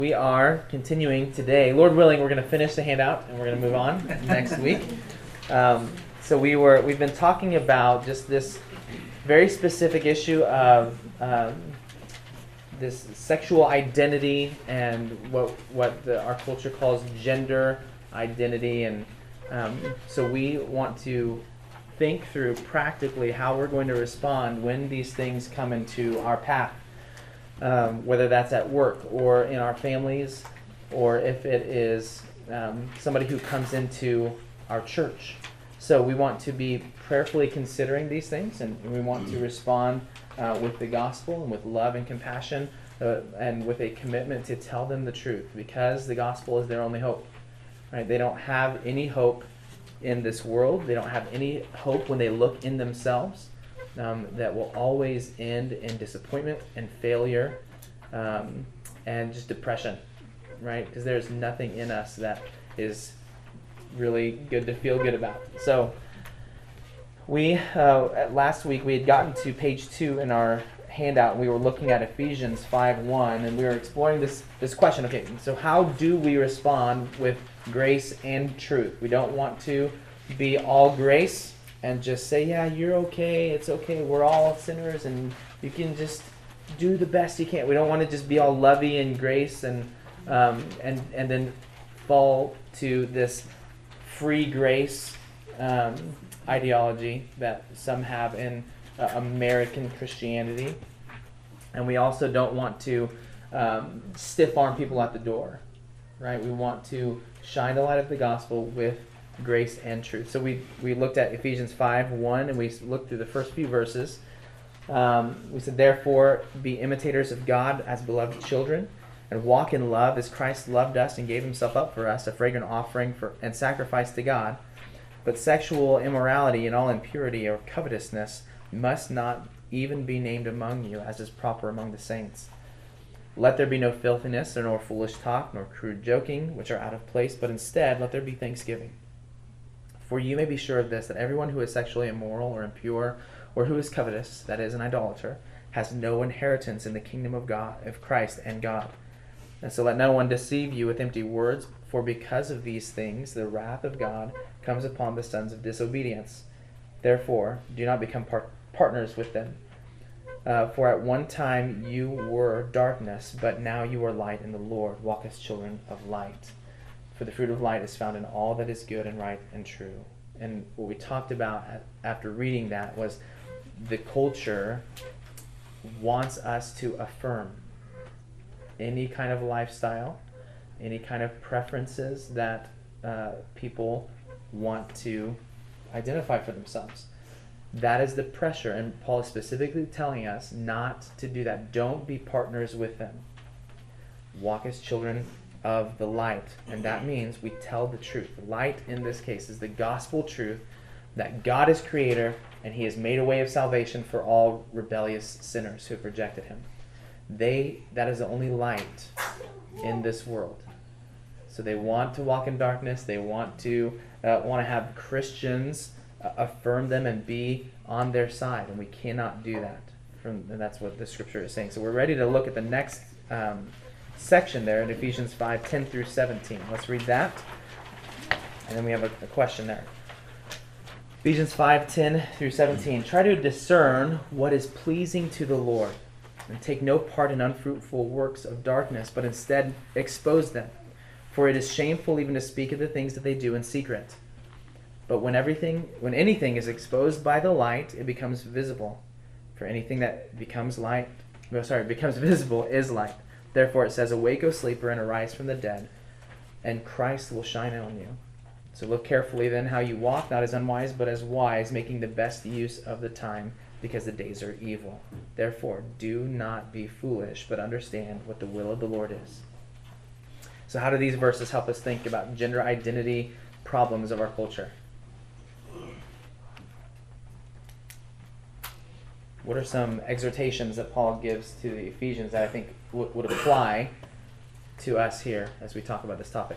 We are continuing today. Lord willing, we're going to finish the handout and we're going to move on next week. So we've been talking about just this very specific issue of this sexual identity and what our culture calls gender identity, and so we want to think through practically how we're going to respond when these things come into our path. Whether that's at work or in our families, or if it is somebody who comes into our church. So we want to be prayerfully considering these things, and we want to respond with the gospel and with love and compassion, and with a commitment to tell them the truth, because the gospel is their only hope. Right? They don't have any hope in this world. They don't have any hope when they look in themselves. That will always end in disappointment and failure, and just depression, right? Because there's nothing in us that is really good to feel good about. So we last week we had gotten to page 2 in our handout. We were looking at Ephesians 5:1, and we were exploring this question. Okay, so how do we respond with grace and truth? We don't want to be all grace and just say, yeah, you're okay, it's okay, we're all sinners, and you can just do the best you can. We don't want to just be all lovey and grace and then fall to this free grace ideology that some have in American Christianity. And we also don't want to stiff-arm people at the door, right? We want to shine the light of the gospel with grace and truth. So we looked at Ephesians 5:1, and we looked through the first few verses. We said, therefore, be imitators of God as beloved children, and walk in love as Christ loved us and gave himself up for us, a fragrant offering and sacrifice to God. But sexual immorality and all impurity or covetousness must not even be named among you, as is proper among the saints. Let there be no filthiness, nor foolish talk, nor crude joking, which are out of place, but instead let there be thanksgiving. For you may be sure of this, that everyone who is sexually immoral or impure, or who is covetous, that is, an idolater, has no inheritance in the kingdom of God, of Christ and God. And so let no one deceive you with empty words, for because of these things the wrath of God comes upon the sons of disobedience. Therefore, do not become partners with them. For at one time you were darkness, but now you are light in the Lord. Walk as children of light. For the fruit of light is found in all that is good and right and true. And what we talked about after reading that was the culture wants us to affirm any kind of lifestyle, any kind of preferences that people want to identify for themselves. That is the pressure, and Paul is specifically telling us not to do that. Don't be partners with them. Walk as children of the light, and that means we tell the truth. Light in this case is the gospel truth that God is creator and he has made a way of salvation for all rebellious sinners who have rejected him. That is the only light in this world. So they want to walk in darkness. They want to have Christians affirm them and be on their side, and we cannot do that. And that's what the scripture is saying. So we're ready to look at the next section there in Ephesians 5:10 through 17. Let's read that, and then we have a question there. Ephesians 5:10 through 17. Try to discern what is pleasing to the Lord, and take no part in unfruitful works of darkness, but instead expose them. For it is shameful even to speak of the things that they do in secret. But when anything is exposed by the light, it becomes visible. For anything that becomes visible is light. Therefore it says, awake, O sleeper, and arise from the dead, and Christ will shine on you. So look carefully then how you walk, not as unwise, but as wise, making the best use of the time, because the days are evil. Therefore do not be foolish, but understand what the will of the Lord is. So how do these verses help us think about gender identity problems of our culture? What are some exhortations that Paul gives to the Ephesians that I think would apply to us here as we talk about this topic?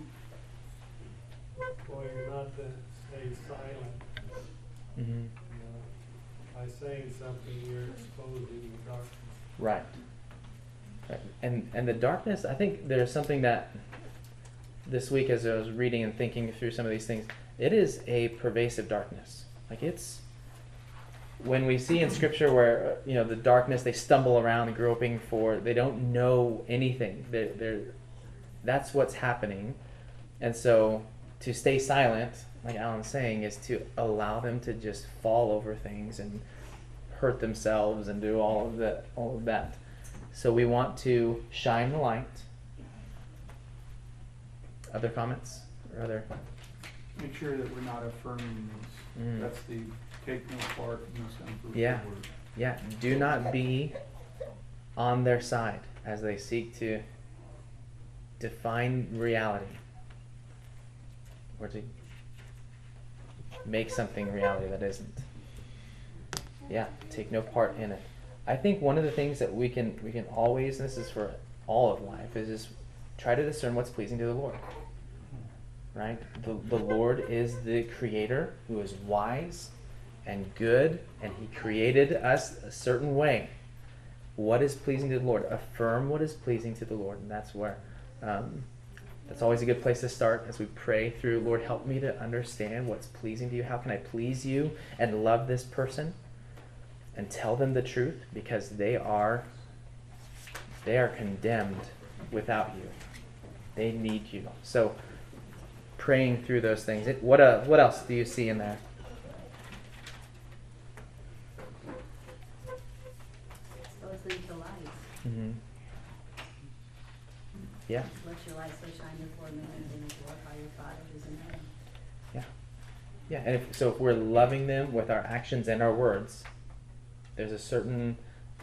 Well, you're not to stay silent. Mm-hmm. By saying something, you're exposing the darkness. Right. Right. And the darkness, I think there's something that this week as I was reading and thinking through some of these things, it is a pervasive darkness. Like it's, when we see in Scripture where, the darkness, they stumble around groping for, they don't know anything. That's what's happening. And so to stay silent, like Alan's saying, is to allow them to just fall over things and hurt themselves and do all of that. So we want to shine the light. Other comments or other? Make sure that we're not affirming these. That's the take no part in this unfruitful word. Yeah. Do not be on their side as they seek to define reality or to make something reality that isn't. Yeah, take no part in it. I think one of the things that we can always, and this is for all of life, is just try to discern what's pleasing to the Lord. Right? The Lord is the creator who is wise and good, and he created us a certain way. What is pleasing to the Lord? Affirm what is pleasing to the Lord, and that's where that's always a good place to start as we pray through, Lord, help me to understand what's pleasing to you. How can I please you and love this person and tell them the truth, because they are condemned without you. They need you. So praying through those things. What else do you see in there? Listening to light. Mm-hmm. Yeah. Let your light so shine before men, and then glorify your Father who's in heaven. Yeah, and if we're loving them with our actions and our words, there's a certain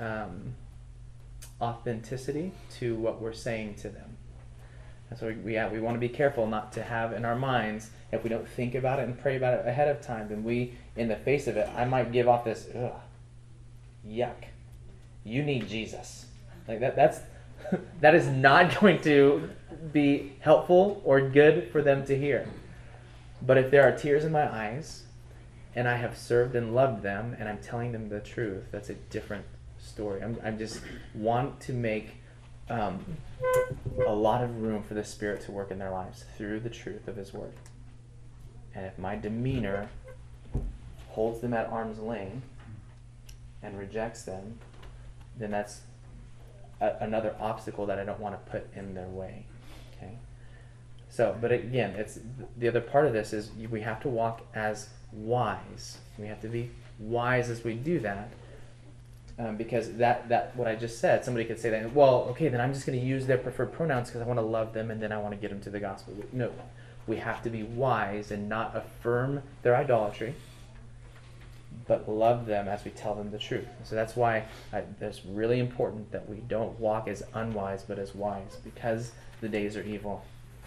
authenticity to what we're saying to them. That's why we want to be careful not to have in our minds, if we don't think about it and pray about it ahead of time, then we, in the face of it, I might give off this, yuck. You need Jesus. Like that's that is not going to be helpful or good for them to hear. But if there are tears in my eyes, and I have served and loved them, and I'm telling them the truth, that's a different story. I just want to make a lot of room for the Spirit to work in their lives through the truth of His Word. And if my demeanor holds them at arm's length and rejects them, then that's another obstacle that I don't want to put in their way. Okay. So, but again, it's the other part of this is we have to walk as wise. We have to be wise as we do that, because that what I just said, somebody could say that, well, okay, then I'm just going to use their preferred pronouns because I want to love them and then I want to get them to the gospel. No, we have to be wise and not affirm their idolatry, but love them as we tell them the truth. So that's why it's really important that we don't walk as unwise but as wise, because the days are evil.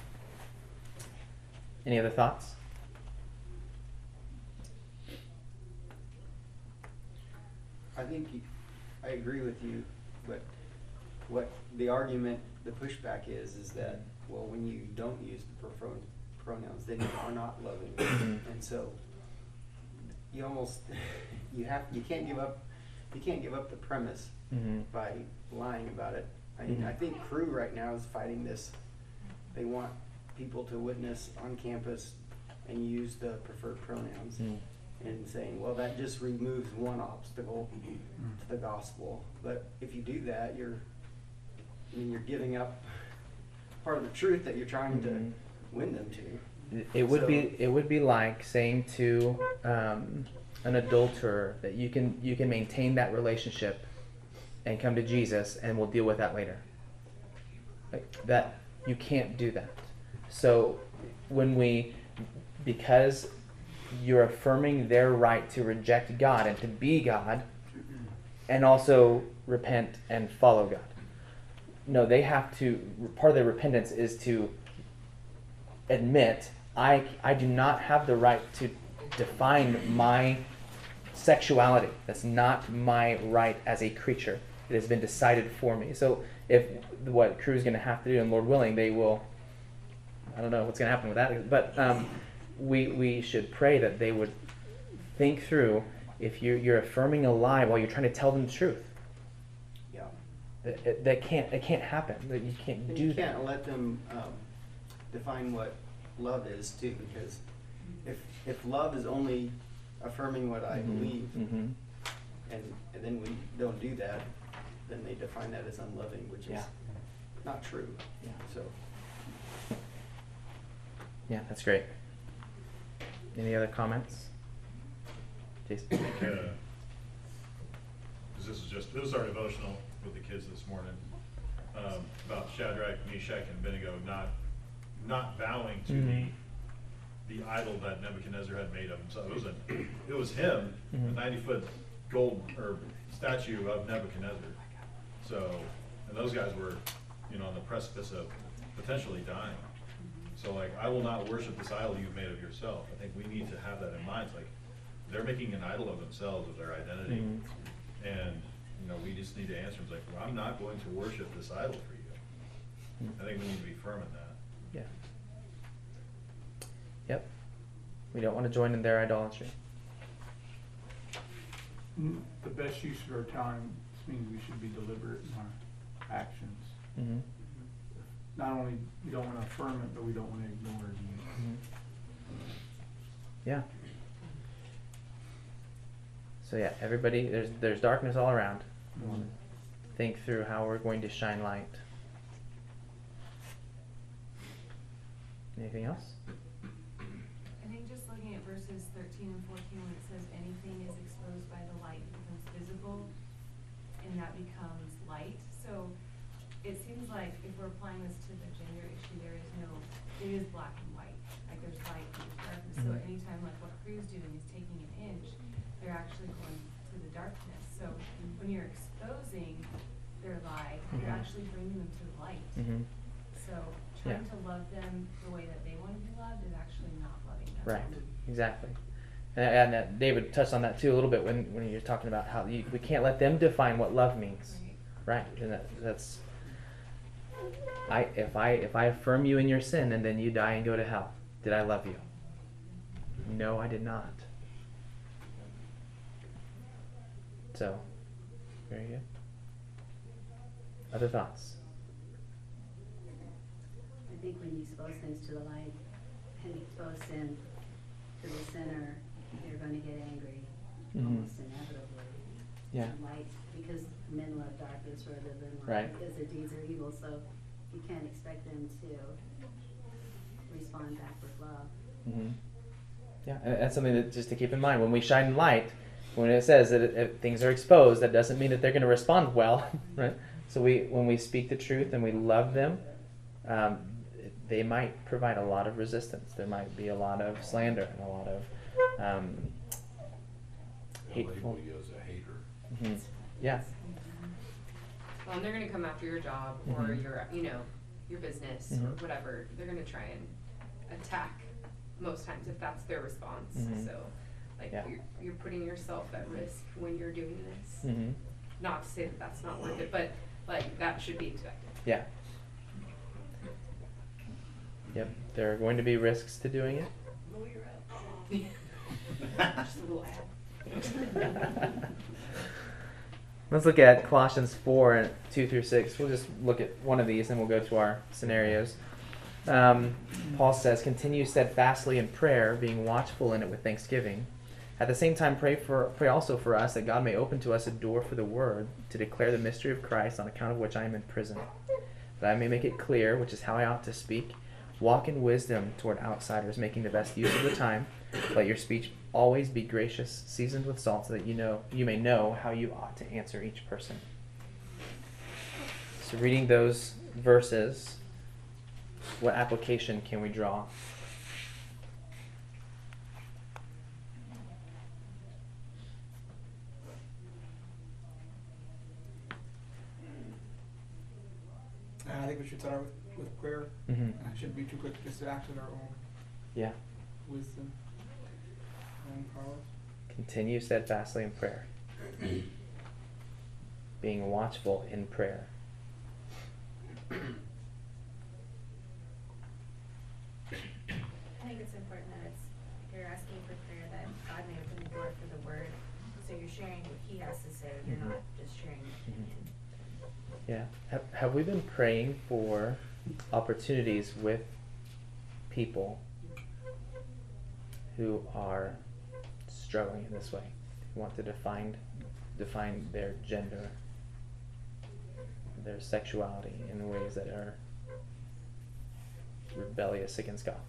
Any other thoughts? I think I agree with you, but what the argument, the pushback is that, well, when you don't use the preferred pronouns, then you are not loving them. And so you almost you can't give up the premise by lying about it. I think Cru right now is fighting this. They want people to witness on campus and use the preferred pronouns, and saying, well, that just removes one obstacle to the gospel. But if you do that, you're giving up part of the truth that you're trying to win them to. It would be like saying to an adulterer that you can maintain that relationship and come to Jesus and we'll deal with that later. Like that, you can't do that. So because you're affirming their right to reject God and to be God and also repent and follow God. No, they have to, part of their repentance is to admit, I do not have the right to define my sexuality. That's not my right as a creature. It has been decided for me. So if what Cru is going to have to do, and Lord willing, they will, I don't know what's going to happen with that, but we should pray that they would think through if you're affirming a lie while you're trying to tell them the truth. Yeah. It can't happen. That you can't And do you that. can't let them define what love is too, because if love is only affirming what I believe, Mm-hmm. and then we don't do that, then they define that as unloving, which is Yeah. not true. Yeah. So Yeah, that's great. Any other comments? Jason? I think, 'cause this was our devotional with the kids this morning, about Shadrach, Meshach, and Abednego not bowing to the idol that Nebuchadnezzar had made of himself. It was him, a 90-foot gold or statue of Nebuchadnezzar. So, and those guys were, on the precipice of potentially dying. So, like, I will not worship this idol you've made of yourself. I think we need to have that in mind. It's like, they're making an idol of themselves, of their identity. And, we just need to answer. It's like, well, I'm not going to worship this idol for you. I think we need to be firm in that. Yeah. Yep. We don't want to join in their idolatry. The best use of our time means we should be deliberate in our actions. Mm-hmm. Not only we don't want to affirm it, but we don't want to ignore it either. Yeah. So yeah, everybody, there's darkness all around. We want to think through how we're going to shine light. Anything else? I think just looking at verses 13 and 14, when it says anything is exposed by the light, it becomes visible, and that becomes light. So it seems like if we're applying this to the gender issue, it is black and white. Like there's light and there's darkness. So anytime like what Crew's doing is taking an inch, they're actually going to the darkness. So when you're exposing their lie, you're actually bringing them to the light. So trying to love them the way that they want to be loved is actually not loving them. Right. Exactly. And David touched on that too a little bit when you're talking about how we can't let them define what love means. Right. And that's if I affirm you in your sin and then you die and go to hell, did I love you? No, I did not. So, very good. Other thoughts? I think when you expose things to the light and expose sin to the sinner, you're going to get angry almost inevitably. Yeah. Light, because men love darkness rather than light, Right. because their deeds are evil, so you can't expect them to respond back with love. Yeah, and that's something that just to keep in mind when we shine light. When it says that if things are exposed, that doesn't mean that they're going to respond well, right? So when we speak the truth and we love them, they might provide a lot of resistance. There might be a lot of slander and a lot of hateful. Label you as a hater. Yeah. Well, and they're going to come after your job or your business or whatever. They're going to try and attack most times if that's their response. So, like, you're putting yourself at risk when you're doing this. Not to say that that's not worth it, but like that should be expected. Yeah. Yep. There are going to be risks to doing it. Just a little ad. Let's look at Colossians 4, 2 through 6. We'll just look at one of these and we'll go to our scenarios. Paul says, continue steadfastly in prayer, being watchful in it with thanksgiving. At the same time, pray also for us, that God may open to us a door for the word, to declare the mystery of Christ, on account of which I am in prison, that I may make it clear, which is how I ought to speak. Walk in wisdom toward outsiders, making the best use of the time. Let your speech always be gracious, seasoned with salt, so that you may know how you ought to answer each person. So reading those verses, what application can we draw? I think we should start with prayer. I shouldn't be too quick just to act in our own Yeah. wisdom and power. Continue steadfastly in prayer. Being watchful in prayer. I think it's important that you're asking for prayer that God may open the door for the word, so you're sharing what He has to say. You're not just sharing your opinion. Yeah. Have we been praying for opportunities with people who are struggling in this way, who want to define their gender, their sexuality in ways that are rebellious against God?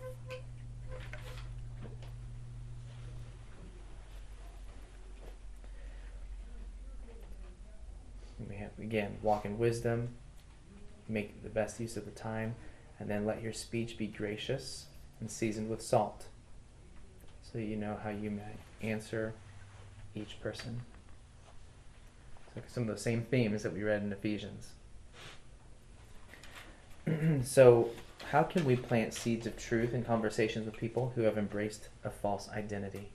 We have, again, walk in wisdom, make the best use of the time, and then let your speech be gracious and seasoned with salt, so you know how you may answer each person. So some of the same themes that we read in Ephesians. So how can we plant seeds of truth in conversations with people who have embraced a false identity?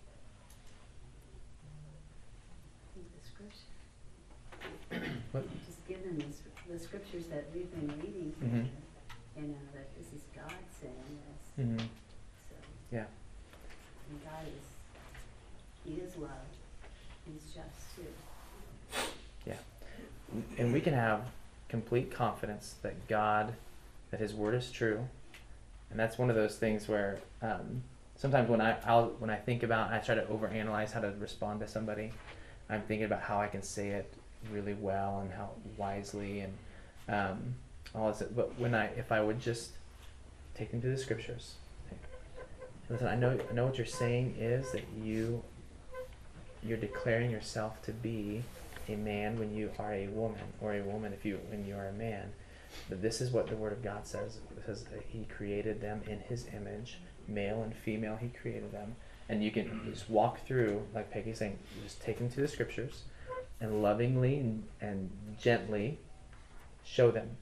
The scripture. What? Just given the scriptures that we've been reading, Mhm. you know, that this is God saying this. Mm-hmm. So, Yeah. and God He is love. He's just too. Yeah. And we can have complete confidence that God, that His Word is true. And that's one of those things where sometimes when I think about, I try to overanalyze how to respond to somebody. I'm thinking about how I can say it really well and how wisely and all this. But if I would just take them to the scriptures, listen, I know what you're saying is that you're declaring yourself to be a man when you are a woman, or a woman when you are a man. But this is what the Word of God says. It says that He created them in His image, male and female. He created them, and you can just walk through, like Peggy's saying, you just take them to the scriptures, and lovingly and gently show them.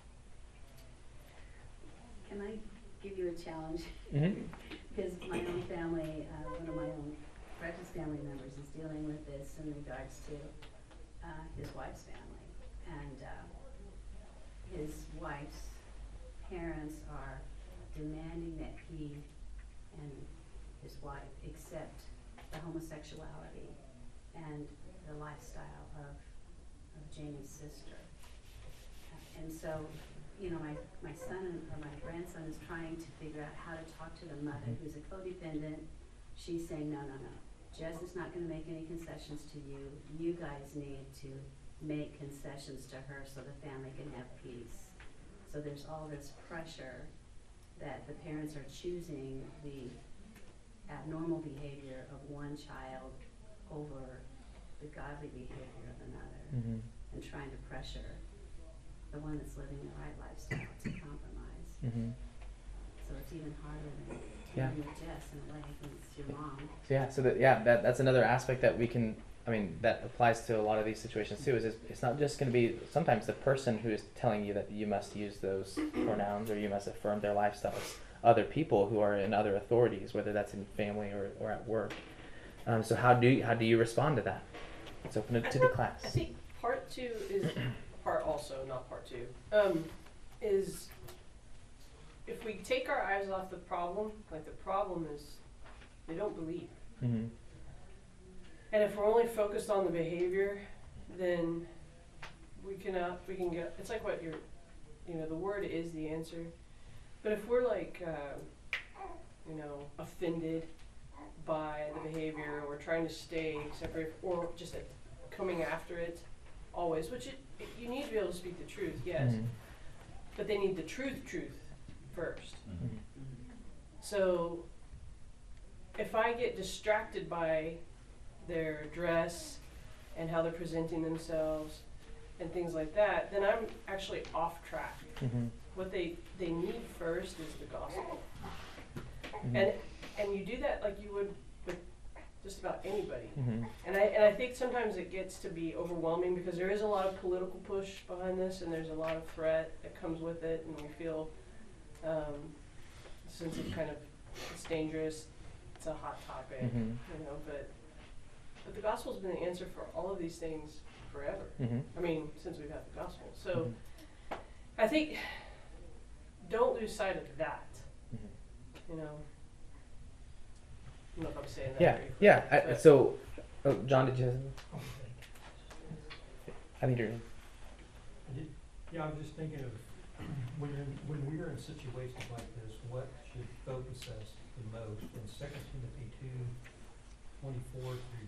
Can I give you a challenge? Mm-hmm. Because my own family, one of my own precious family members is dealing with this in regards to his wife's family. And his wife's parents are demanding that he and his wife accept the homosexuality and the lifestyle of Jamie's sister. And so, you know, my son or my grandson is trying to figure out how to talk to the mother who's a codependent. She's saying, no. Jess is not going to make any concessions to you. You guys need to make concessions to her so the family can have peace. So there's all this pressure that the parents are choosing the abnormal behavior of one child over the godly behavior of another, and trying to pressure the one that's living the right lifestyle to compromise. So it's even harder than dealing with Jess in a way, because it's your mom. That's another aspect that we can, that applies to a lot of these situations too, is it's not just going to be sometimes the person who is telling you that you must use those pronouns or you must affirm their lifestyles. Other people who are in other authorities, whether that's in family or at work. So how do you respond to that? Let's open it to the class. I think part two is part also, not part two. Is if we take our eyes off the problem, like the problem is they don't believe. Mm-hmm. And if we're only focused on the behavior, then we can get. It's like what the word is the answer. But if we're like, offended by the behavior, or trying to stay separate, or just coming after it always, which you need to be able to speak the truth, yes, but they need the truth first. So if I get distracted by their dress and how they're presenting themselves and things like that, then I'm actually off track. What they need first is the gospel. And you do that like you would with just about anybody. And I think sometimes it gets to be overwhelming because there is a lot of political push behind this, and there's a lot of threat that comes with it, and we feel a sense of kind of it's dangerous, it's a hot topic, but the gospel's been the answer for all of these things forever. Since we've had the gospel. So I think don't lose sight of that. I don't know if I'm saying that. John, did you have something? I think you're in. Yeah, I was just thinking of, when we're in situations like this, what should focus us the most? And 2 Timothy 2:24 through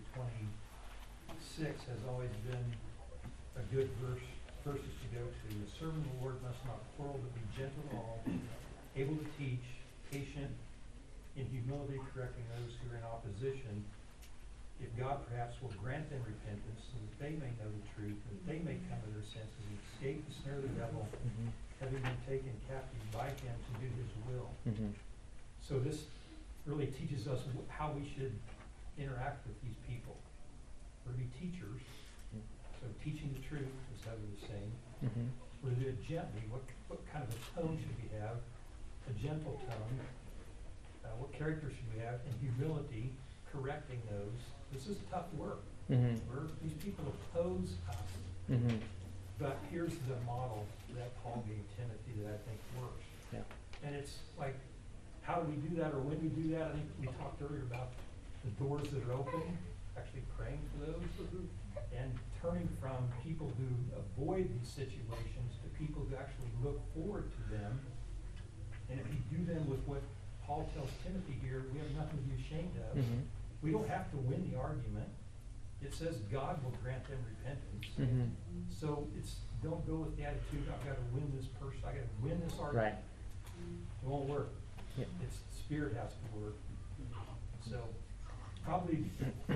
26 has always been a good verses to go to. The servant of the Lord must not quarrel, but be gentle to all, able to teach, patient, in humility correcting those who are in opposition, if God perhaps will grant them repentance, so that they may know the truth, and that they may come to their senses and escape the snare of the devil, having been taken captive by him to do his will. So this really teaches us how we should interact with these people. We're to be teachers, so teaching the truth, as Heather was saying. We're to do it gently. What kind of a tone should we have? A gentle tone. What character should we have? And humility, correcting those. This is tough work. These people oppose us. But here's the model that Paul gave Timothy that I think works. Yeah. And it's like, how do we do that, or when we do that? I think we talked earlier about the doors that are open, actually praying for those, and turning from people who avoid these situations to people who actually look forward to them. And if you do them with what Paul tells Timothy here, we have nothing to be ashamed of. We don't have to win the argument. It says God will grant them repentance. So don't go with the attitude, I've got to win this person, I got to win this argument. Right. It won't work. Yep. It's the Spirit has to work. So probably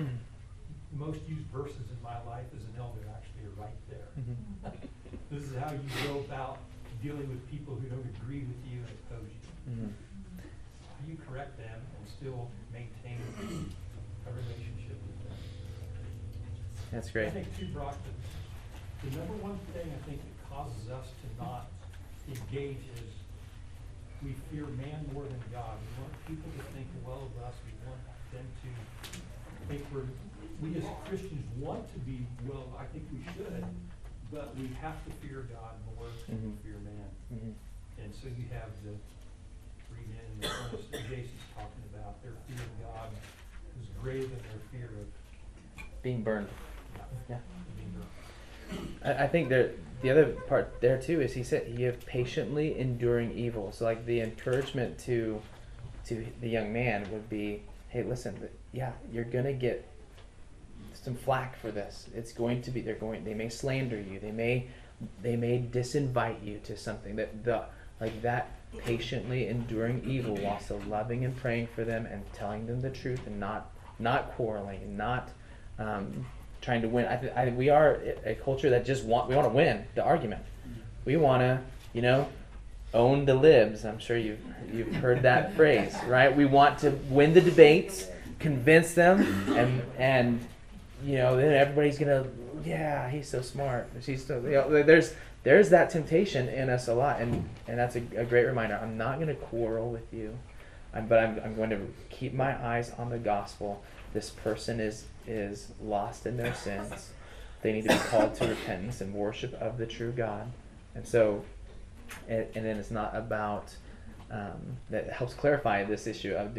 most used verses in my life as an elder actually are right there. This is how you go about dealing with people who don't agree with you and oppose you. How you correct them and still maintain a relationship with them. That's great. I think too, Brock, the number one thing I think that causes us to not engage is we fear man more than God. We want people to think well of us. We want them to think we as Christians want to be well. I think we should, but we have to fear God more than we fear man. And so you have the three men in the furnace that Jason's talking about. Their fear of God is greater than their fear of being burned. Yeah. Being burned. I think the other part there too is he said he have patiently enduring evil. So like the encouragement to the young man would be, hey, listen, yeah, you're gonna get some flack for this. It's going to be they may slander you. They may disinvite you to something that patiently enduring evil while still loving and praying for them and telling them the truth and not quarreling and not trying to win. We are a culture that we want to win the argument. We want to, own the libs. I'm sure you've heard that phrase, right? We want to win the debates, convince them, and then everybody's gonna, yeah, he's so smart. She's so, there's that temptation in us a lot, and that's a great reminder. I'm not gonna quarrel with you, but I'm going to keep my eyes on the gospel. This person is lost in their sins. They need to be called to repentance and worship of the true God. And so, and then it's not about, that helps clarify this issue of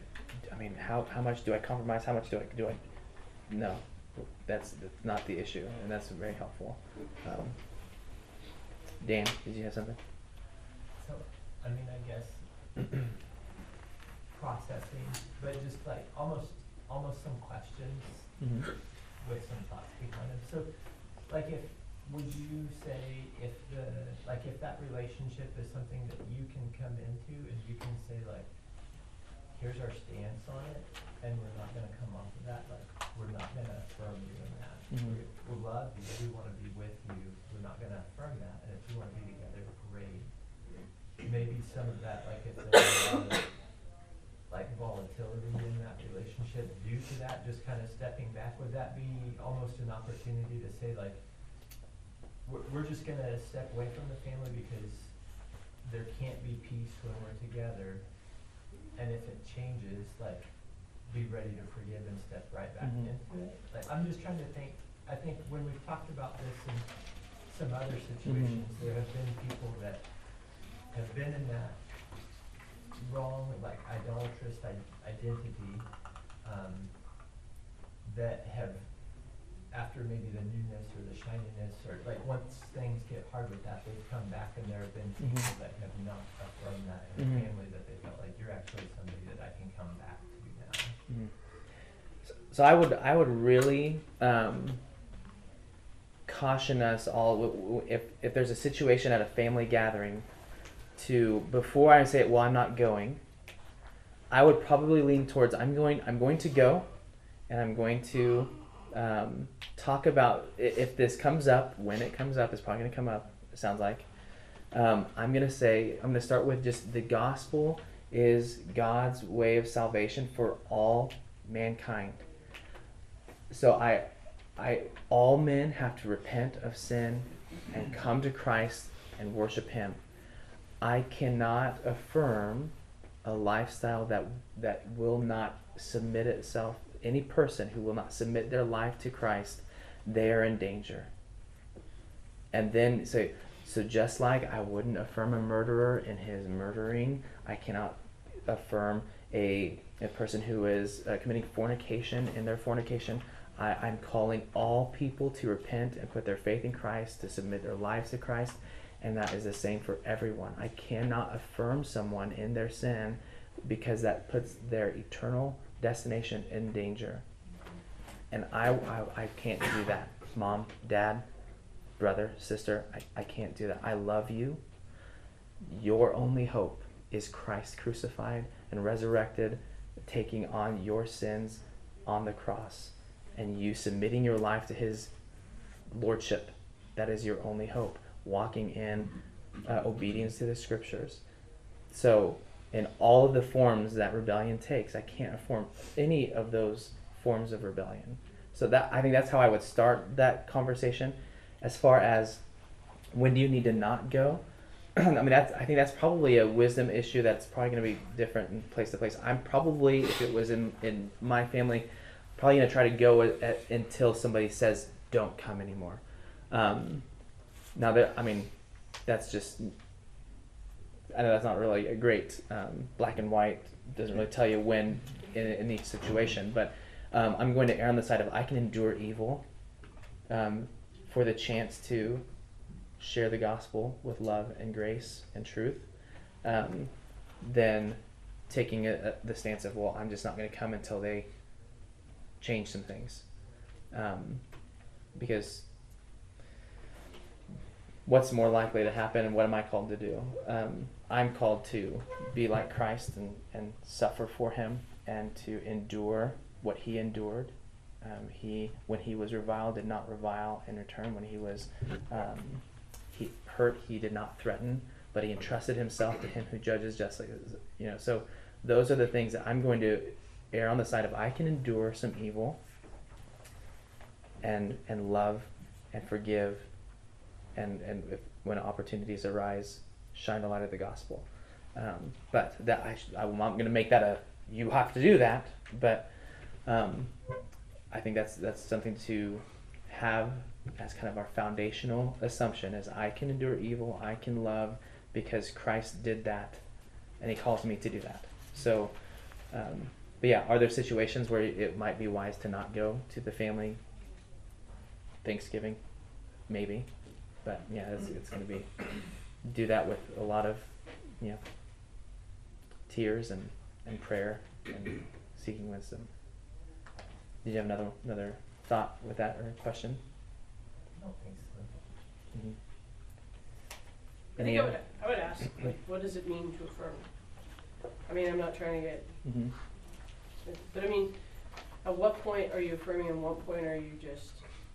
how much do I compromise? How much do I, no, that's not the issue. And that's very helpful. Dan, did you have something? So, I guess processing, but just like almost some questions with some thoughts behind them. So, would you say if that relationship is something that you can come into and you can say here's our stance on it, and we're not going to come off of that, we're not going to affirm you in that. We love you, we want to be with you, we're not going to affirm that, and if you want to be together, great. Maybe some of that, if there's a lot of volatility in that relationship due to that, just kind of stepping back, would that be almost an opportunity to say we're just going to step away from the family because there can't be peace when we're together, and if it changes, be ready to forgive and step right back into it? I'm just trying to think, I think when we've talked about this in some other situations, there have been people that have been in that wrong, idolatrous identity, that have after maybe the newness or the shininess, or like once things get hard with that, they've come back and there have been people that have not affirmed that in a family, that they felt like you're actually somebody that I can come back to now. So I would really caution us all, if there's a situation at a family gathering, to, before I say, well, I'm not going, I would probably lean towards, I'm going to go, and I'm going to talk about, if this comes up, when it comes up, it's probably going to come up, it sounds like. I'm going to start with just the gospel is God's way of salvation for all mankind. So all men have to repent of sin and come to Christ and worship Him. I cannot affirm a lifestyle that will not submit itself. Any person who will not submit their life to Christ, they are in danger. And then so just like I wouldn't affirm a murderer in his murdering, I cannot affirm a person who is committing fornication in their fornication. I'm calling all people to repent and put their faith in Christ, to submit their lives to Christ, and that is the same for everyone. I cannot affirm someone in their sin because that puts their eternal destination in danger. And I can't do that. Mom, dad, brother, sister, I can't do that. I love you. Your only hope is Christ crucified and resurrected, taking on your sins on the cross, and you submitting your life to His lordship. That is your only hope. Walking in obedience to the Scriptures. So in all of the forms that rebellion takes, I can't affirm any of those forms of rebellion. So I think that's how I would start that conversation. As far as when do you need to not go, I think that's probably a wisdom issue that's probably going to be different in place to place. I'm probably, if it was in my family, probably going to try to go until somebody says don't come anymore. Now that's just, I know that's not really a great black and white, doesn't really tell you when in each situation, but I'm going to err on the side of I can endure evil for the chance to share the gospel with love and grace and truth, then taking the stance of, well, I'm just not going to come until they change some things. Because what's more likely to happen, and what am I called to do? I'm called to be like Christ and suffer for Him, and to endure what He endured. When He was reviled, did not revile in return. When He was hurt, He did not threaten, but He entrusted Himself to Him who judges justly. So those are the things that I'm going to err on the side of. I can endure some evil and love and forgive, and when opportunities arise, shine the light of the gospel. But that I'm not going to make that a you have to do that. But I think that's something to have as kind of our foundational assumption: is I can endure evil, I can love, because Christ did that, and He calls me to do that. So, but yeah, are there situations where it might be wise to not go to the family Thanksgiving? Maybe, but yeah, it's going to be do that with a lot of tears and prayer and seeking wisdom. Did you have another thought with that or question? I don't think so. Mm-hmm. I would ask, like, what does it mean to affirm? I mean, I'm not trying to get, but I mean, at what point are you affirming, and what point are you just?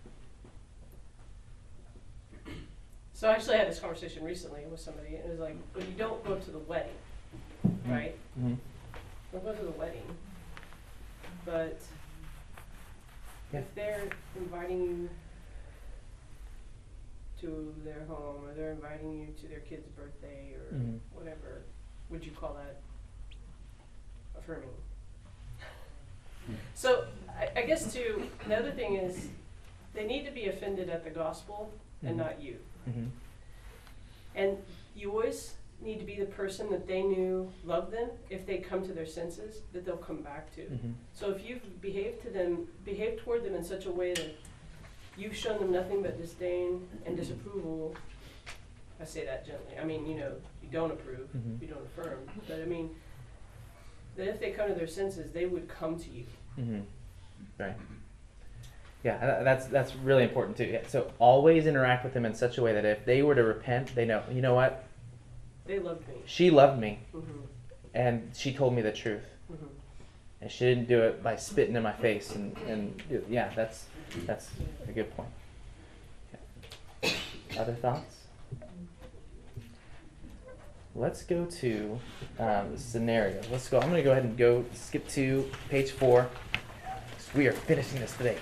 So I actually had this conversation recently with somebody, and it was like, well, you don't go to the wedding, right? Mm-hmm. Don't go to the wedding, but if they're inviting you to their home, or they're inviting you to their kid's birthday, or whatever, would you call that affirming? So I guess too, the other thing is, they need to be offended at the gospel and not you. Mm-hmm. And you always need to be the person that they knew loved them. If they come to their senses, that they'll come back to. Mm-hmm. So if you've behaved toward them in such a way that you've shown them nothing but disdain and disapproval. I say that gently. I mean, you don't approve, Mhm. you don't affirm, but I mean, that if they come to their senses, they would come to you. Mm-hmm. Right. Yeah, that's really important too. Yeah. So always interact with them in such a way that if they were to repent, they know, you know what? They loved me. She loved me, Mm-hmm. and she told me the truth. Mm-hmm. And she didn't do it by spitting in my face. And yeah, that's a good point. Yeah. Other thoughts? Let's go to the scenario. Let's go. I'm going to go ahead and skip to page 4. We are finishing this today.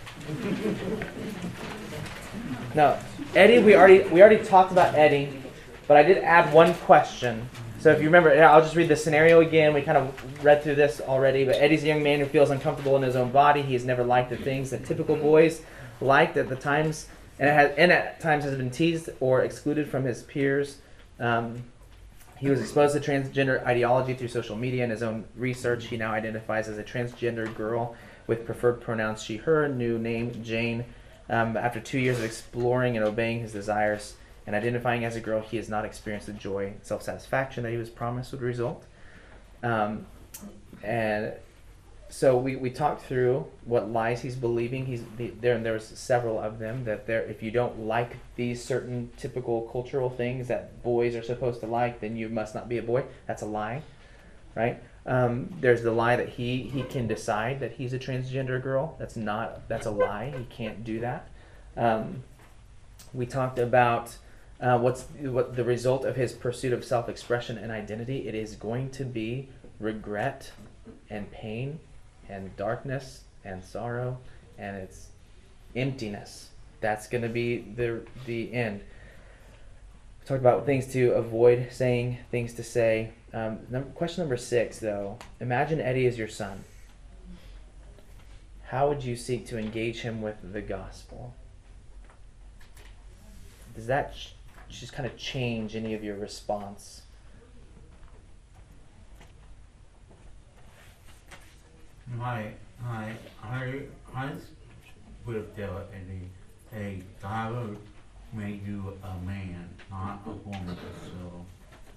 Now, Eddie, we already talked about Eddie, but I did add one question. So if you remember, I'll just read the scenario again. We kind of read through this already, but Eddie's a young man who feels uncomfortable in his own body. He has never liked the things that typical boys liked at the times, and at times has been teased or excluded from his peers. He was exposed to transgender ideology through social media and his own research. He now identifies as a transgender girl with preferred pronouns she, her, new name Jane. After 2 years of exploring and obeying his desires and identifying as a girl, he has not experienced the joy and self-satisfaction that he was promised would result. And so we talked through what lies he's believing. There was several of them that if you don't like these certain typical cultural things that boys are supposed to like, then you must not be a boy. That's a lie, right? There's the lie that he can decide that he's a transgender girl. That's a lie. He can't do that. We talked about what the result of his pursuit of self-expression and identity. It is going to be regret and pain and darkness and sorrow, and it's emptiness. That's going to be the end. We talked about things to avoid saying, things to say. Question number 6, though. Imagine Eddie is your son. How would you seek to engage him with the gospel? Does that just kind of change any of your response? I would tell Eddie, hey, God made you a man, not a woman, so.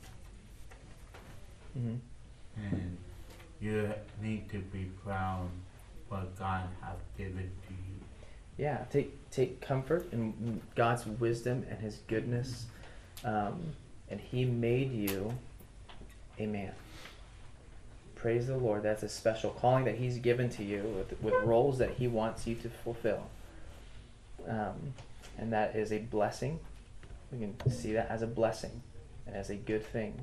Mm-hmm. And you need to be proud what God has given to you. Yeah, take comfort in God's wisdom and His goodness, and He made you a man. Praise the Lord. That's a special calling that He's given to you with roles that He wants you to fulfill, and that is a blessing. We can see that as a blessing and as a good thing.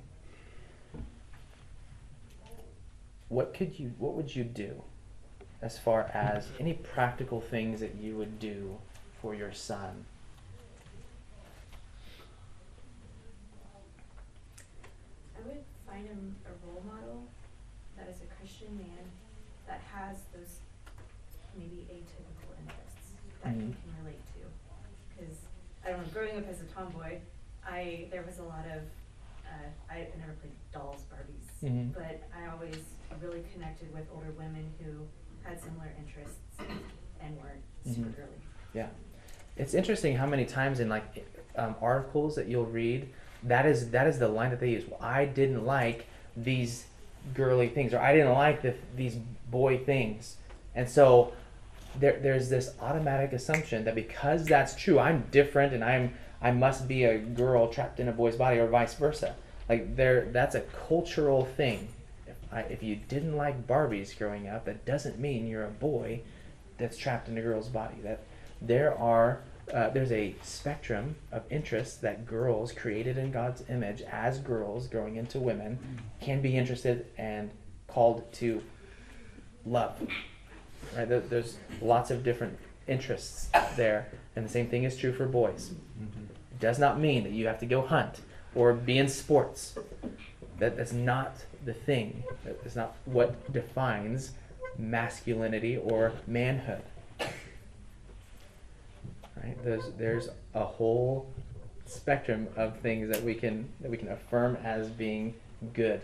What would you do as far as any practical things that you would do for your son? I would find him a role model that is a Christian man that has those maybe atypical interests that he can relate to. Because I don't know, growing up as a tomboy, there was a lot of I never played dolls, Barbies, but I always really connected with older women who had similar interests and weren't super girly. Yeah, it's interesting how many times in articles that you'll read, that is the line that they use. Well, I didn't like these girly things, or I didn't like these boy things, and so there's this automatic assumption that because that's true, I'm different and I must be a girl trapped in a boy's body, or vice versa. That's a cultural thing. If you didn't like Barbies growing up, that doesn't mean you're a boy that's trapped in a girl's body. That there's a spectrum of interests that girls created in God's image as girls growing into women can be interested and called to love. Right? There's lots of different interests there, and the same thing is true for boys. It does not mean that you have to go hunt or be in sports. That's not the thing. That's not what defines masculinity or manhood. Right? There's a whole spectrum of things that we can affirm as being good.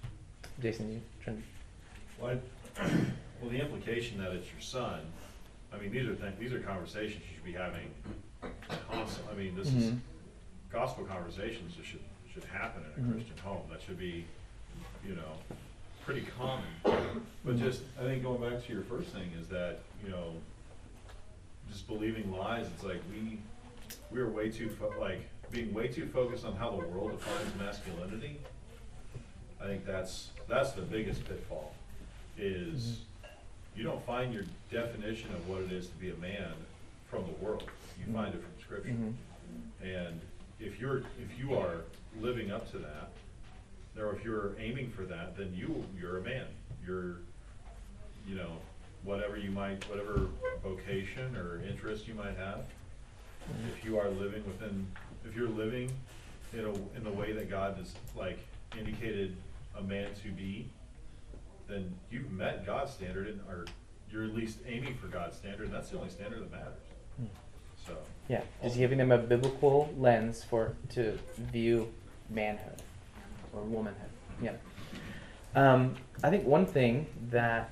Jason, you trying? Well, the implication that it's your son, I mean, these are conversations you should be having constantly. I mean, this is gospel conversations that should happen in a Christian home. That should be, you know, pretty common. But just, I think going back to your first thing is that, you know, just believing lies. It's like we are way too being way too focused on how the world defines masculinity. I think that's the biggest pitfall. Is you don't find your definition of what it is to be a man from the world. You find it from Scripture. And if you are living up to that, or if you're aiming for that, then you're a man. You're, you know, whatever vocation or interest you might have. If you are living if you're living in the way that God has like indicated a man to be, then you've met God's standard, or you're at least aiming for God's standard, and that's the only standard that matters. So yeah, just giving them a biblical lens to view manhood or womanhood. Yeah. I think one thing that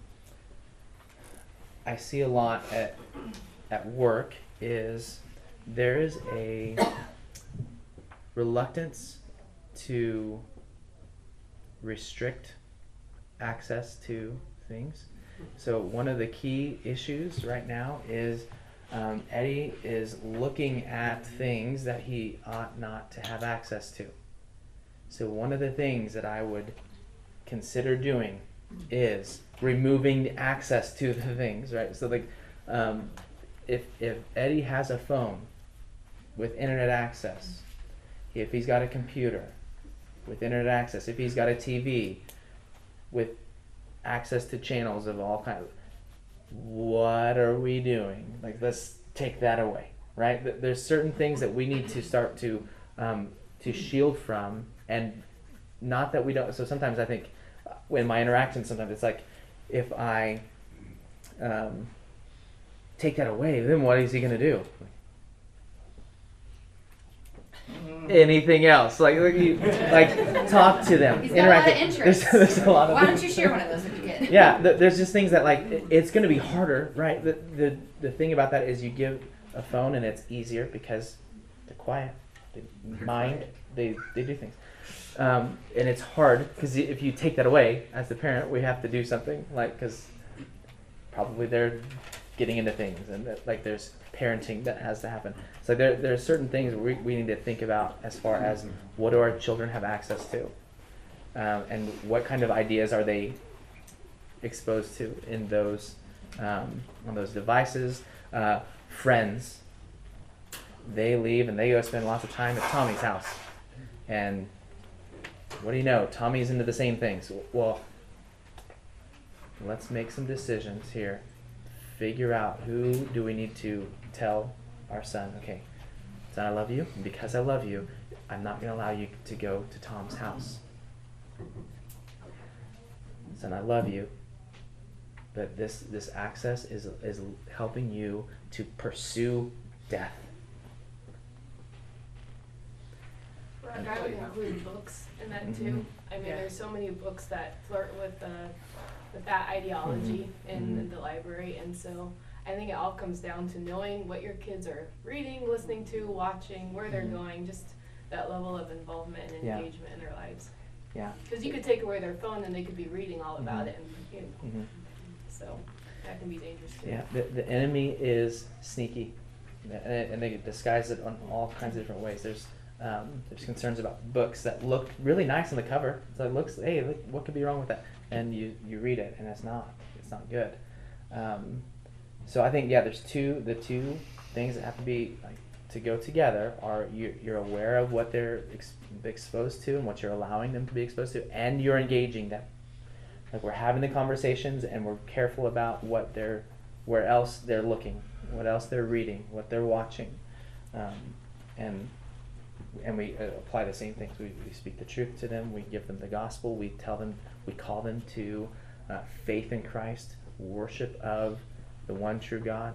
I see a lot at work is there is a reluctance to restrict access to things. So one of the key issues right now is Eddie is looking at things that he ought not to have access to. So one of the things that I would consider doing is removing the access to the things, right? So like if Eddie has a phone with internet access, if he's got a computer with internet access, if he's got a TV with access to channels of all kinds, what are we doing? Like, let's take that away, right? There's certain things that we need to start to shield from, and not that we don't. So sometimes I think in my interactions, sometimes it's like, if I take that away, then what is he going to do? Anything else? Like talk to them. He's got interact. a lot of interests. There's a lot of. Why don't you share one of those with your kid? Yeah, there's just things that like it's going to be harder, right? The thing about that is you give a phone and it's easier because they're quiet, they mind, they do things, and it's hard because if you take that away as the parent, we have to do something because probably they're getting into things and like there's parenting that has to happen. So there are certain things we need to think about as far as what do our children have access to, and what kind of ideas are they exposed to in those on those devices. Friends, they leave and they go spend lots of time at Tommy's house, and what do you know? Tommy's into the same things. Well, let's make some decisions here. Figure out who do we need to tell our son, okay, son, I love you, and because I love you, I'm not going to allow you to go to Tom's house. Son, I love you, but this access is helping you to pursue death. I would include books in that too. I mean, there's so many books that flirt with that ideology in the library, and so I think it all comes down to knowing what your kids are reading, listening to, watching, where they're going, just that level of involvement and engagement in their lives. Yeah. Because you could take away their phone and they could be reading all about it, and so that can be dangerous too. Yeah, the enemy is sneaky, and they disguise it on all kinds of different ways. There's concerns about books that look really nice on the cover. So it looks, hey, look, what could be wrong with that? And you read it, and it's not good. So I think there's the two things that have to be to go together are you're aware of what they're exposed to and what you're allowing them to be exposed to, and you're engaging them. Like, we're having the conversations and we're careful about where else they're looking, what else they're reading, what they're watching, and we apply the same things. We speak the truth to them. We give them the gospel. We call them to faith in Christ, worship of the one true God,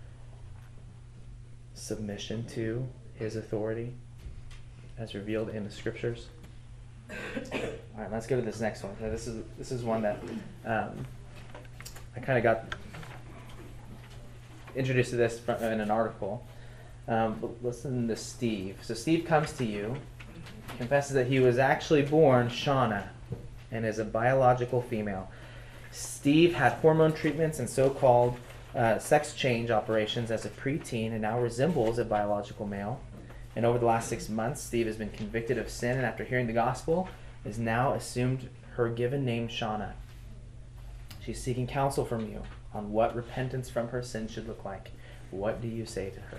submission to His authority as revealed in the Scriptures. All right, let's go to this next one. This is one that I kind of got introduced to this in an article. But listen to Steve. So Steve comes to you, confesses that he was actually born Shauna and is a biological female. Steve had hormone treatments and so-called sex change operations as a preteen and now resembles a biological male. And over the last 6 months, Steve has been convicted of sin, and after hearing the gospel, has now assumed her given name, Shauna. She's seeking counsel from you on what repentance from her sin should look like. What do you say to her?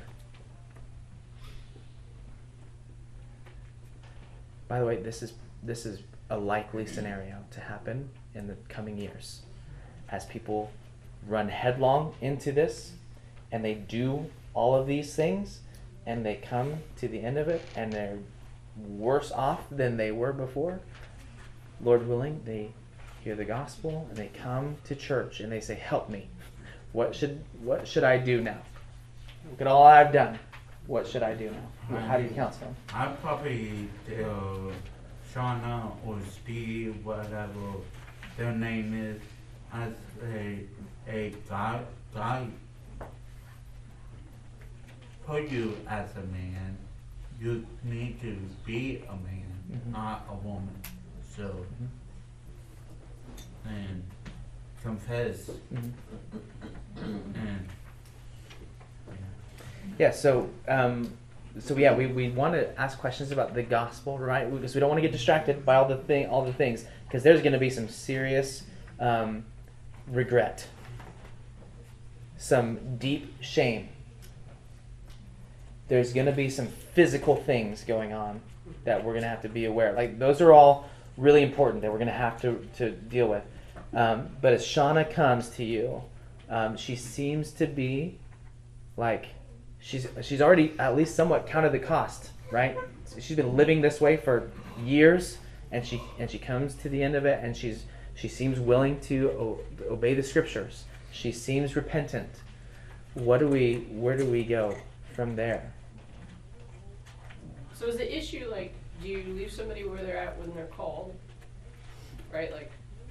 By the way, this is a likely scenario to happen in the coming years, as people run headlong into this, and they do all of these things, and they come to the end of it, and they're worse off than they were before. Lord willing, they hear the gospel, and they come to church, and they say, help me. What should I do now? Look at all I've done. What should I do now? How do you counsel them? I'd probably tell Shauna or Steve, whatever their name is, as a God put you as a man. You need to be a man, not a woman. So, and confess. And yeah, so we want to ask questions about the gospel, right? Because we don't want to get distracted by all the things, because there's going to be some serious regret, some deep shame. There's going to be some physical things going on that we're going to have to be aware of. Like, those are all really important that we're going to have to deal with. But as Shauna comes to you, she seems to be like she's already at least somewhat counted the cost, right? She's been living this way for years, and she comes to the end of it, and she seems willing to obey the scriptures. She seems repentant. Where do we go from there? So is the issue, like, do you leave somebody where they're at when they're called? Right? Like,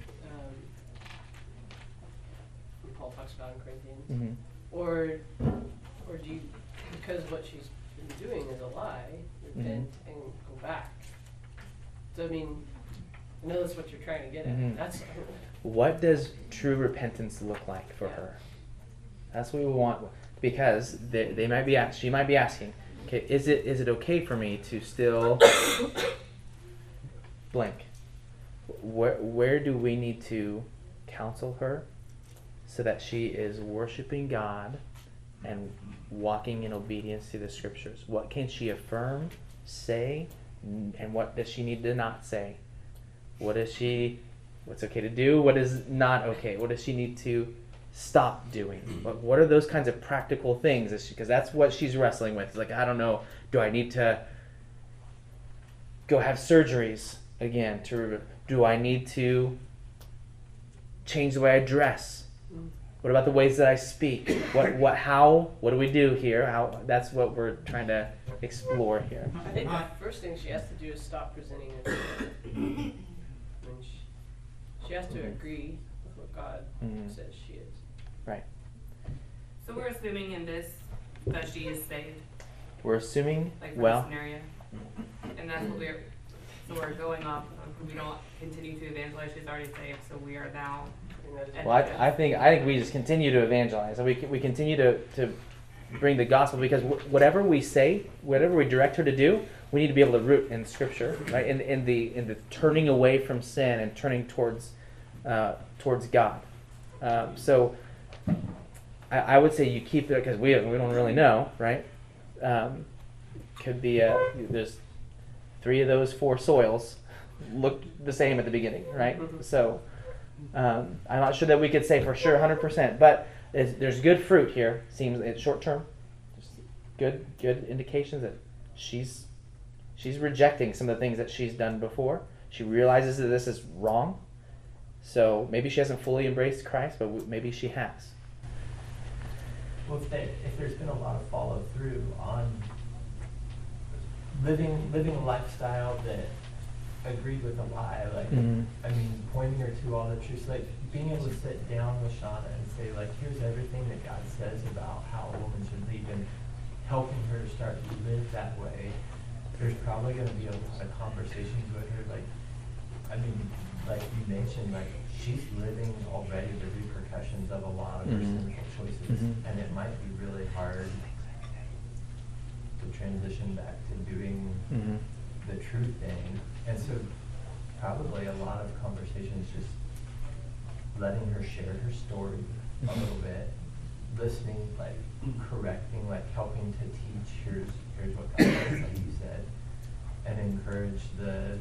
Paul talks about in Corinthians. Or do you, because what she's been doing is a lie, repent and go back? So, I mean, I know that's what you're trying to get at. That's what does true repentance look like for her? That's what we want, because she might be asking, okay, is it okay for me to still blank? Where do we need to counsel her so that she is worshiping God and walking in obedience to the scriptures? What can she affirm, say, and what does she need to not say? What's okay to do? What is not okay? What does she need to stop doing? What are those kinds of practical things? Because that's what she's wrestling with. It's like, I don't know, do I need to go have surgeries again? Do I need to change the way I dress? What about the ways that I speak? What do we do here? That's what we're trying to explore here. I think the first thing she has to do is stop presenting herself. I mean, she has to agree with what God says she is. Right. So we're assuming in this that she is saved. We're assuming, like, for this scenario. And that's what we're going off of. We don't continue to evangelize. She's already saved, so we are now. Well, I think we just continue to evangelize. We continue to bring the gospel, because whatever we say, whatever we direct her to do, we need to be able to root in Scripture, right? In the turning away from sin and turning towards God. So I would say you keep it, because we don't really know, right? Could be there's 3 of those 4 soils look the same at the beginning, right? So I'm not sure that we could say for sure 100%, but there's good fruit here. Seems it's short term. Good indications that she's rejecting some of the things that she's done before. She realizes that this is wrong. So maybe she hasn't fully embraced Christ, but maybe she has. Well, if there's been a lot of follow through on living a lifestyle that agreed with a lie. Like, Mhm. I mean, pointing her to all the truths, like being able to sit down with Shauna and say, like, here's everything that God says about how a woman should lead, and helping her to start to live that way. There's probably going to be a lot of conversations with her, like, I mean, like you mentioned, like, she's living already the repercussions of a lot of her Mhm. sinful choices, Mhm. and it might be really hard to transition back to doing Mhm. the true thing. And so probably a lot of conversations just letting her share her story a little bit, listening, like correcting, like helping to teach, here's what God says, like you said, and encourage the,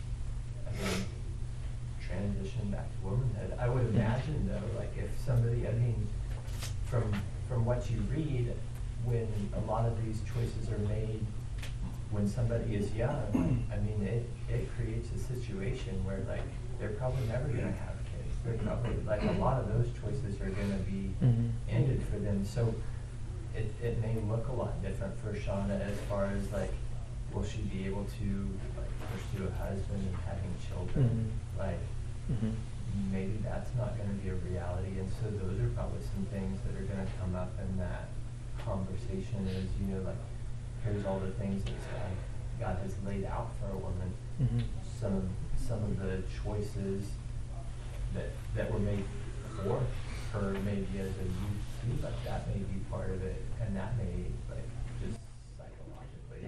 transition back to womanhood. I would imagine though, like if somebody, from what you read, when a lot of these choices are made when somebody is young, I mean, it creates a situation where like they're probably never gonna have kids. They're probably, like, a lot of those choices are gonna be ended for them. So it may look a lot different for Shauna as far as like, will she be able to like pursue a husband and having children? Like, maybe that's not gonna be a reality. And so those are probably some things that are gonna come up in that conversation is, you know, like, here's all the things that God has laid out for a woman. Some of the choices that were made for her maybe as a youth too, like that may be part of it, and that may like just psychologically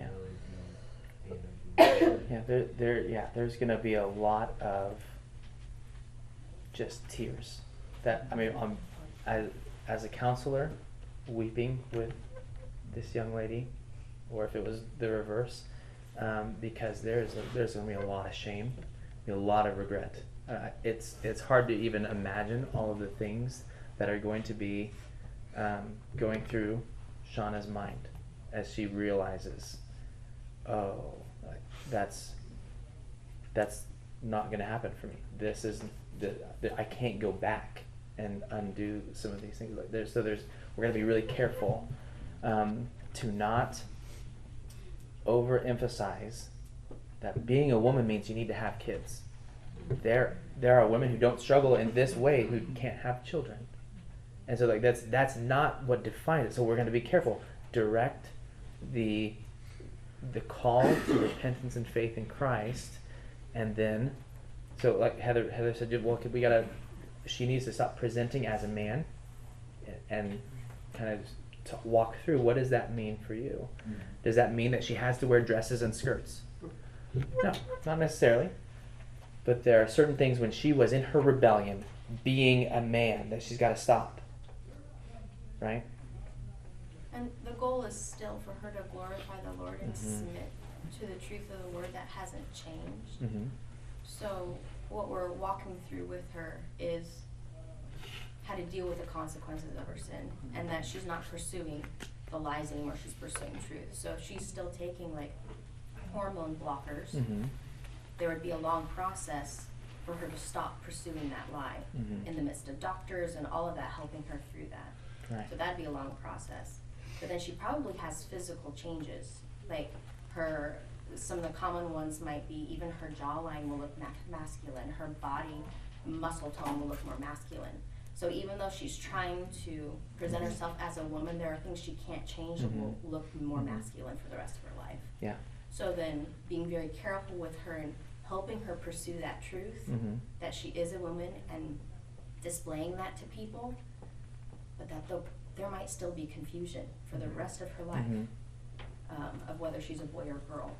really be There's gonna be a lot of just tears. That, I mean, as a counselor, weeping with this young lady, or if it was the reverse, because there's going to be a lot of shame, a lot of regret. It's hard to even imagine all of the things that are going to be going through Shauna's mind as she realizes, oh, like, that's not going to happen for me. This is I can't go back and undo some of these things. Like we're going to be really careful to not overemphasize that being a woman means you need to have kids. There are women who don't struggle in this way who can't have children, and so like that's not what defines it. So we're going to be careful. Direct the call to repentance and faith in Christ, and then so like Heather said, well, she needs to stop presenting as a man, and kind of walk through, what does that mean for you? Does that mean that she has to wear dresses and skirts? No, not necessarily. But there are certain things when she was in her rebellion, being a man, that she's got to stop. Right? And the goal is still for her to glorify the Lord and submit to the truth of the Word that hasn't changed. So what we're walking through with her is how to deal with the consequences of her sin, and that she's not pursuing the lies anymore, she's pursuing truth. So if she's still taking like hormone blockers, there would be a long process for her to stop pursuing that lie in the midst of doctors and all of that helping her through that. Right. So that'd be a long process. But then she probably has physical changes, like some of the common ones might be even her jawline will look masculine, her body muscle tone will look more masculine. So even though she's trying to present herself as a woman, there are things she can't change and will look more masculine for the rest of her life. Yeah. So then being very careful with her and helping her pursue that truth, that she is a woman, and displaying that to people, but that there might still be confusion for the rest of her life of whether she's a boy or a girl.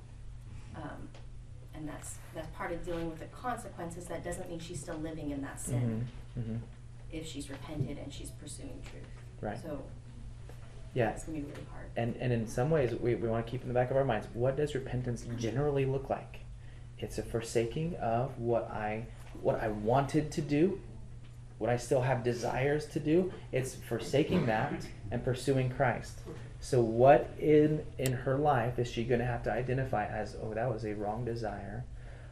And that's part of dealing with the consequences. That doesn't mean she's still living in that sin if she's repented and she's pursuing truth. Right. So yeah, it's going to be really hard. And in some ways, we want to keep in the back of our minds, what does repentance generally look like? It's a forsaking of what I wanted to do, what I still have desires to do. It's forsaking that and pursuing Christ. So what in her life is she going to have to identify as, oh, that was a wrong desire,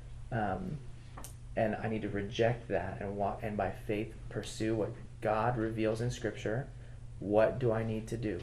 and I need to reject that and by faith pursue what God reveals in Scripture. What do I need to do?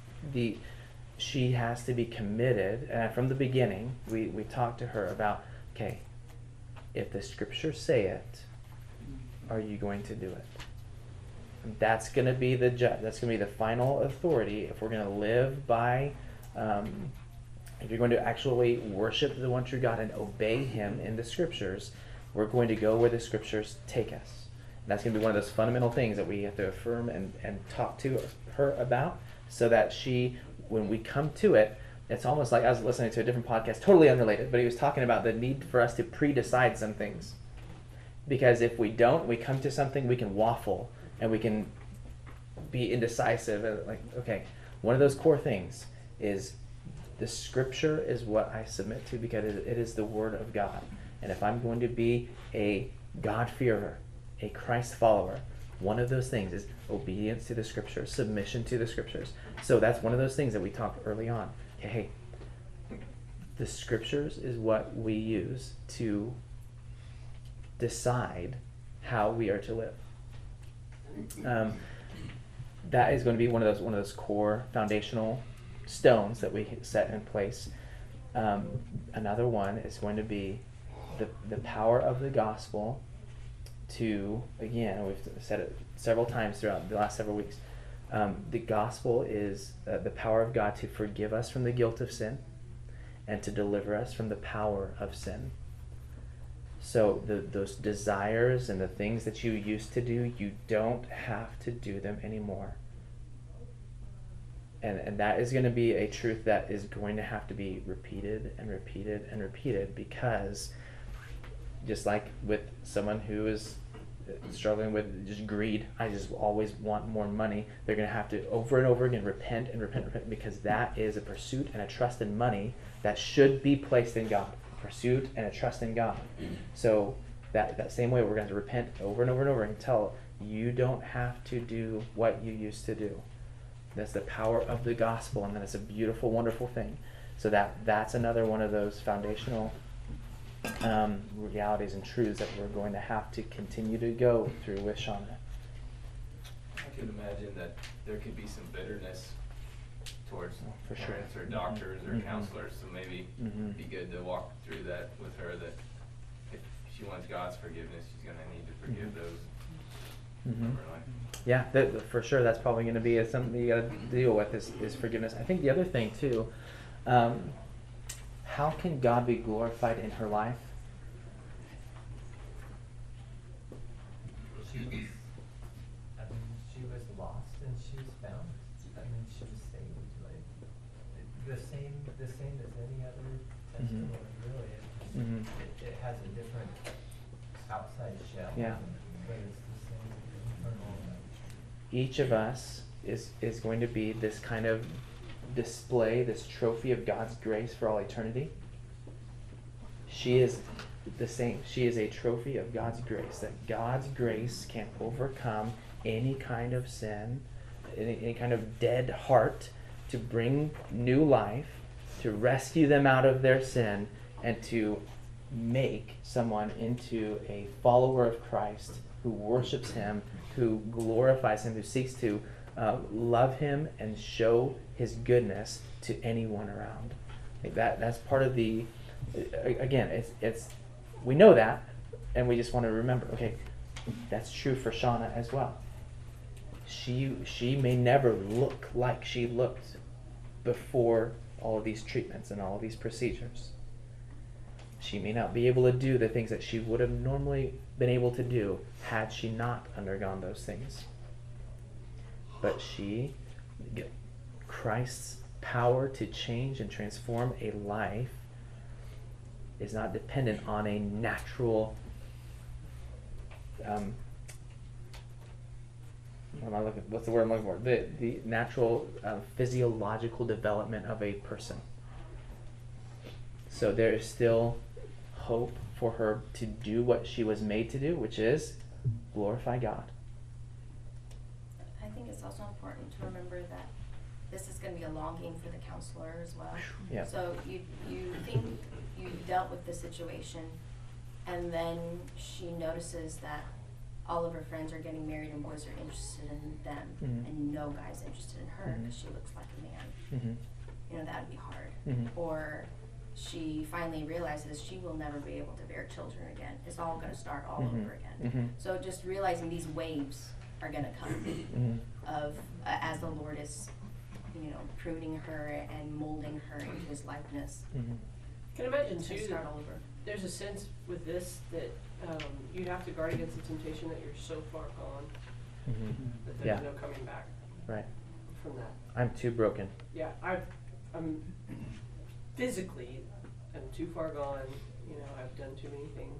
She has to be committed, and from the beginning we talked to her about okay, if the scriptures say it, are you going to do it? And that's going to be the judge. That's going to be the final authority. If we're going to live by, if you're going to actually worship the one true God and obey Him in the scriptures, we're going to go where the scriptures take us. And that's going to be one of those fundamental things that we have to affirm and talk to her about, so that she, when we come to it, it's almost like I was listening to a different podcast, totally unrelated, but he was talking about the need for us to pre-decide some things. Because if we don't, we come to something, we can waffle and we can be indecisive. Like, okay, one of those core things is the scripture is what I submit to, because it is the word of God. And if I'm going to be a God-fearer, a Christ follower, one of those things is obedience to the scriptures, submission to the scriptures. So that's one of those things that we talked early on. Okay, hey, the scriptures is what we use to decide how we are to live. That is going to be one of those core foundational stones that we set in place. Another one is going to be the power of the gospel to, again, we've said it several times throughout the last several weeks, the gospel is the power of God to forgive us from the guilt of sin and to deliver us from the power of sin. So those desires and the things that you used to do, you don't have to do them anymore. And that is going to be a truth that is going to have to be repeated and repeated and repeated, because just like with someone who is struggling with just greed, I just always want more money, they're going to have to over and over again repent and repent and repent, because that is a pursuit and a trust in money that should be placed in God. Pursuit and a trust in God. So that same way, we're going to have to repent over and over and over until you don't have to do what you used to do. That's the power of the gospel, and then it's a beautiful, wonderful thing. So that's another one of those foundational realities and truths that we're going to have to continue to go through with Shauna. I could imagine that there could be some bitterness towards for sure. parents or doctors or counselors, so maybe it'd be good to walk through that with her, that if she wants God's forgiveness, she's going to need to forgive those in her life. Yeah, for sure. That's probably going to be something you got to deal with is forgiveness. I think the other thing too, how can God be glorified in her life? She was lost and she was found. She was saved. Like the same as any other testimony, really. It has a different outside shell. Yeah. But it's the same internal. Each of us is going to be this kind of display, this trophy of God's grace for all eternity. She is the same. She is a trophy of God's grace, that God's grace can overcome any kind of sin, any kind of dead heart, to bring new life, to rescue them out of their sin, and to make someone into a follower of Christ who worships Him, who glorifies Him, who seeks to love Him and show His goodness to anyone around. Like that's part of the. Again, it's we know that, and we just want to remember. Okay, that's true for Shauna as well. She may never look like she looked before all of these treatments and all of these procedures. She may not be able to do the things that she would have normally been able to do had she not undergone those things. But Christ's power to change and transform a life is not dependent on a natural what's the word I'm looking for? The natural physiological development of a person. So there is still hope for her to do what she was made to do, which is glorify God. I think it's also important to remember that this is going to be a long game for the counselor as well. Yeah. So you think you dealt with the situation, and then she notices that all of her friends are getting married and boys are interested in them, and no guy's interested in her because she looks like a man. You know, that would be hard. Or she finally realizes she will never be able to bear children again. It's all going to start all over again. So just realizing these waves are going to come of as the Lord is, you know, pruning her and molding her into His likeness. Can imagine To too start that all over. there's a sense with this that you'd have to guard against the temptation that you're so far gone that there's Yeah. no coming back Right. from that. I'm too broken. Yeah, I'm physically, I'm too far gone. You know, I've done too many things.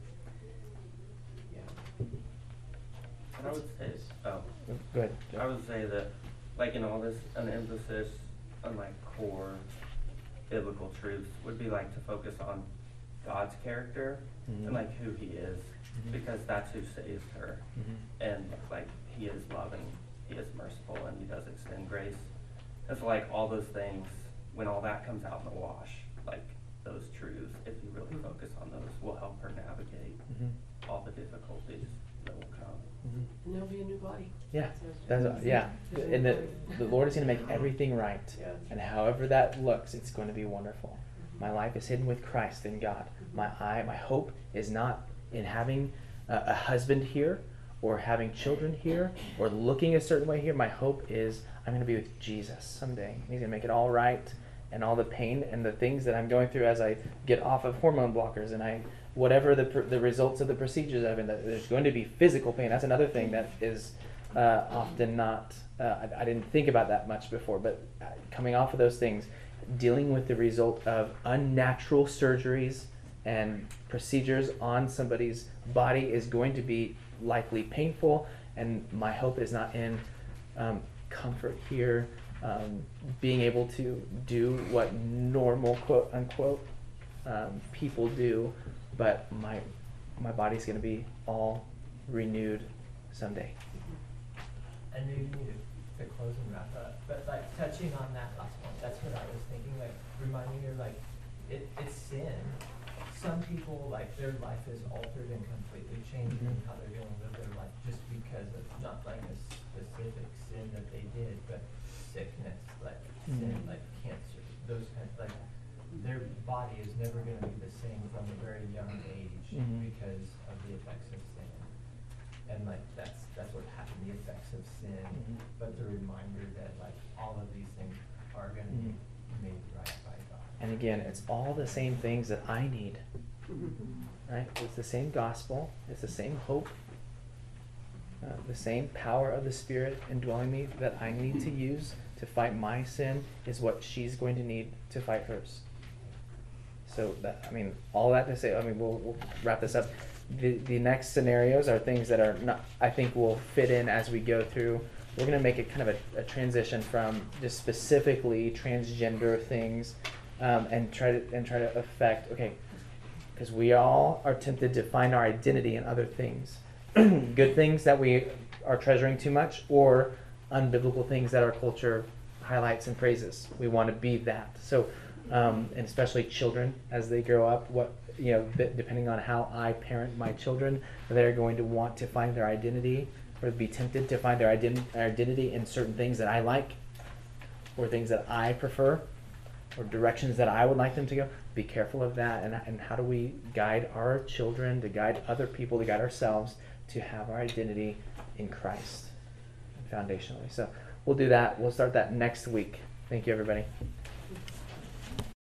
Yeah. And I would say, Go ahead. I would say that, like in all this, an emphasis on like core biblical truths would be like to focus on God's character and like who He is, because that's who saves her. And like He is loving, He is merciful, and He does extend grace. And so like all those things, when all that comes out in the wash, like those truths, if you really focus on those, will help her navigate all the difficulties that will come. And there'll be a new body. Yeah, yeah. And the Lord is going to make everything right. Yeah. And however that looks, it's going to be wonderful. My life is hidden with Christ in God. My hope is not in having a husband here or having children here or looking a certain way here. My hope is I'm going to be with Jesus someday. He's going to make it all right, and all the pain and the things that I'm going through as I get off of hormone blockers and whatever the results of the procedures I've been, there's going to be physical pain. That's another thing that is often not, I didn't think about that much before, but coming off of those things, dealing with the result of unnatural surgeries and procedures on somebody's body is going to be likely painful, and my hope is not in comfort here, being able to do what normal, quote unquote, people do, but my body's going to be all renewed someday. And maybe we need to close and wrap up, but like touching on that last point, that's what I was thinking, like reminding her like it's sin. Some people, like their life is altered and completely changed in how they're going to live their life just because of not like a specific sin that they did, but sickness, like sin, like cancer, those kinds, like their body is never going to be the same from a very young age because of the effects of sin. And like that's what happened, the effects of sin, but the reminder that like all of these things are going to be made right by God. And again, it's all the same things that I need, right? It's the same gospel, it's the same hope, the same power of the Spirit indwelling me that I need to use to fight my sin is what she's going to need to fight hers. So that, I mean, all that to say, I mean, we'll wrap this up. The next scenarios are things that are not, I think will fit in as we go through. We're going to make it kind of a transition from just specifically transgender things, and try to affect, okay, because we all are tempted to find our identity in other things. Good things that we are treasuring too much, or unbiblical things that our culture highlights and praises. We want to be that. So, and especially children as they grow up, depending on how I parent my children, they're going to want to find their identity, or be tempted to find their identity in certain things that I like, or things that I prefer, or directions that I would like them to go. Be careful of that, and how do we guide our children, to guide other people, to guide ourselves, to have our identity in Christ, foundationally. So we'll do that. We'll start that next week. Thank you, everybody.